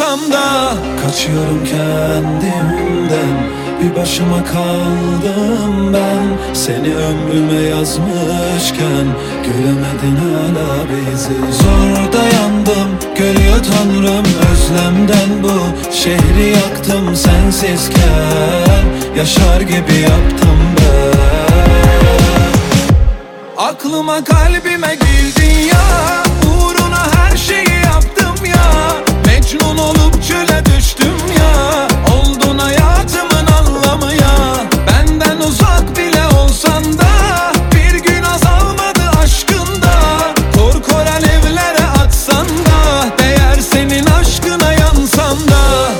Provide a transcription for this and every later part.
yansam da. Kaçıyorum kendimden, bir başıma kaldım ben. Seni ömrüme yazmışken göremedin hala bizi. Zor dayandım, görüyor Tanrım özlemden bu şehri yaktım sensizken. Yaşar gibi yaptım ben. Aklıma kalbime girdin ya, uğruna her şeyi yaptım ya. Mecnun olup çöle düştüm ya, oldun hayatımın anlamı ya. Benden uzak bile olsan da bir gün azalmadı aşkında. Korku alevlere atsan da değer senin aşkına yansam da.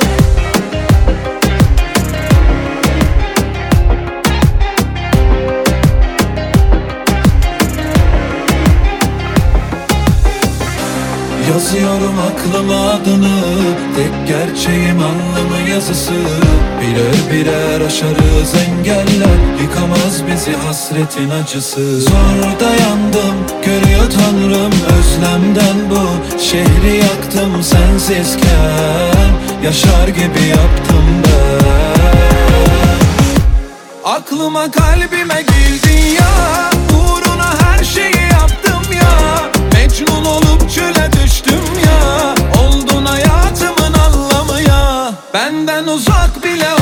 Yazıyorum aklıma adını, tek gerçeğim anlamı yazısı. Birer birer aşarız engeller, yıkamaz bizi hasretin acısı. Zor dayandım, görüyor Tanrım özlemden bu şehri yaktım sensizken. Yaşar gibi yaptım ben. Aklıma kalbime girdin ya, uğruna her şeyi yaptım ya. Mecnun olup çöle düştüm ya, oldun hayatımın anlamı ya. Benden uzak bile